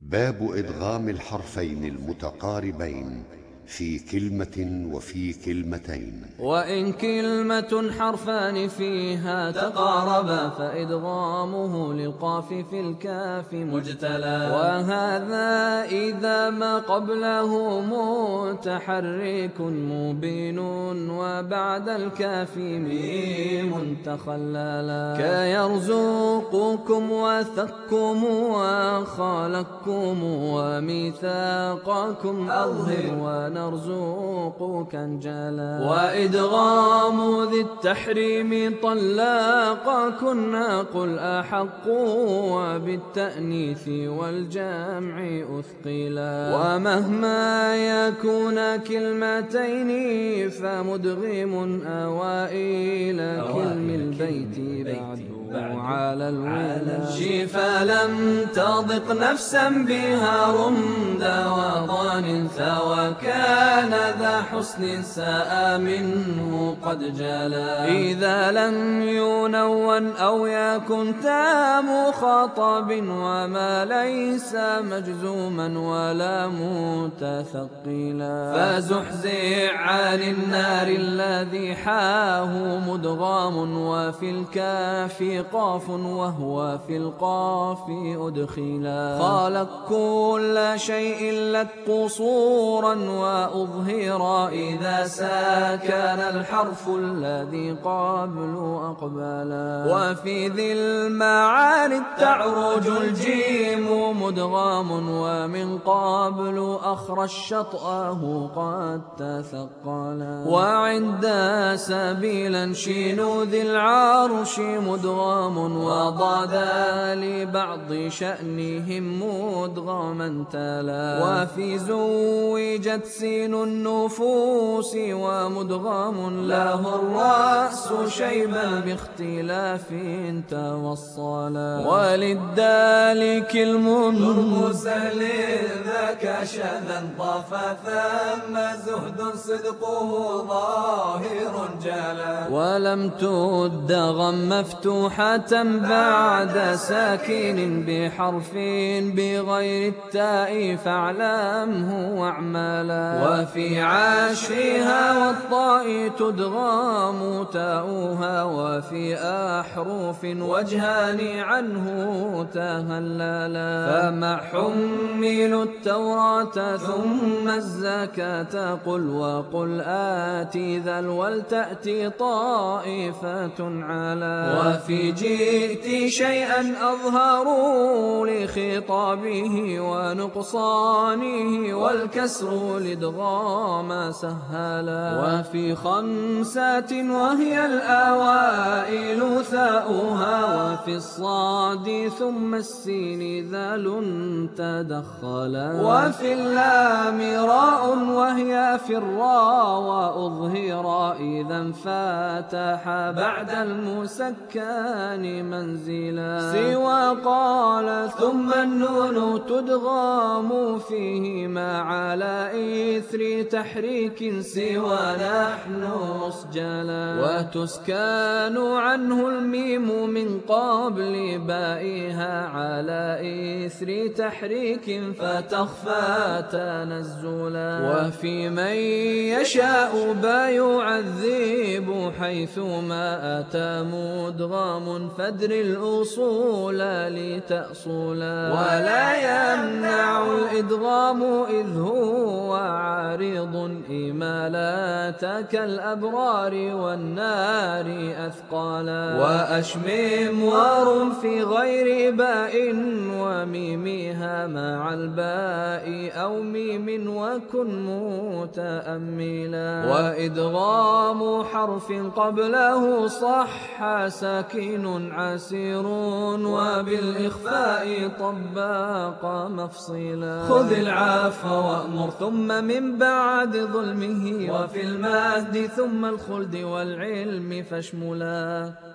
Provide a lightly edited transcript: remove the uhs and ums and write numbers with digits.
باب إدغام الحرفين المتقاربين في كلمة وفي كلمتين. وإن كلمة حرفان فيها تقاربا فإدغامه للقاف في الكاف مجتلى، وهذا إذا ما قبله متحرك مبين وبعد الكاف ميم تخللا، كيرزقكم وثكم وخالقكم وميثاقكم أظهر ونرزقك انجلا، وإدغام ذي التحريم طلاقا كنا قل أحق وبالتأنيث والجمع أثقلا، ومهما يكون كلمتين فمدغم أوائل كلم البيت بعده على الولا، فلم تضق نفسا بها رمد وضان وكان ذا حسن ساء منه قد جلا، إذا لم ينون أو يكن تام خطب وما ليس مجزوما ولا متثقلا، فزحزع عن النار الذي حاه مدغام وفي الكاف قاف وهو في القاف أدخلا، خالق كل شيء لك قصورا وأظهر إذا سكن الحرف الذي قبل أقبلا، وفي ذي المعاني تعرج الجيم مدغام ومن قبل أخرج شطأه قد تثقلا، وعند سبيلا شين ذي العرش مدغام وضاد لبعض شأنهم مدغما تلا، وفي زوجت سين النفوس ومدغام له الرأس شيبا باختلاف توصلا، وللدال كلم مرسل ذاك شذا طاف ثم زهد صدقه ظاهر جلا، ولم تدغم مفتوحة بعد ساكن بحرف بغير التاء فاعلمه واعملا، وفي عاشها والطاء تدغام تاؤها وفي أحرف وجهان عنه تهللا، فما حملوا التوراة ثم الزكاة قل وقل آتي ذا ولتأتي طائفة على، وفي جئت شيئا أظهروا لخطابه ونقصانه والكسر لادغام سهلا، وفي خمسات وهي الأوائل ثاؤها وفي الصاد ثم السين ذال تدخلا، وفي اللام راء وهي في الراء وأظهر إذا انفتح بعد المسكن منزلا، سوى قال ثم النون تدغام فيهما على إثر تحريك سوى نحن مسجلا، وتسكان عنه الميم من قبل بائها على إثر تحريك فتخفى تنزلا، وفي من يشاء با يعذب حيثما أتى مدغام فادر الأصول لتأصلا، ولا يمنع الإدغام إذ هو عارض إمالات كالأبرار والنار أثقالا، وأشمم وار في غير باء وميمها مع الباء أو ميم وكن متأملا، وإدغام حرف قبله صح ساكن عسير وبالإخفاء طباق مفصلا، خذ العفو وأمر ثم من بعد ظلمه وفي المهد ثم الخلد والعلم فاشملا.